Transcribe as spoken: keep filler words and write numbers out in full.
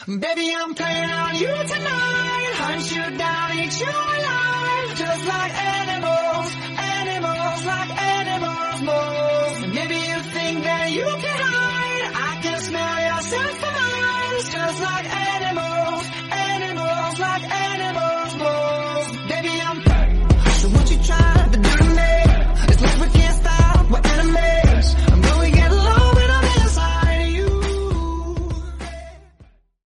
Baby, I'm playing on you tonight. Hunt you down, eat you alive. Just like animals, animals, like animals, moles. And maybe you think that you can hide. I can smell yourself for miles. Just like animals.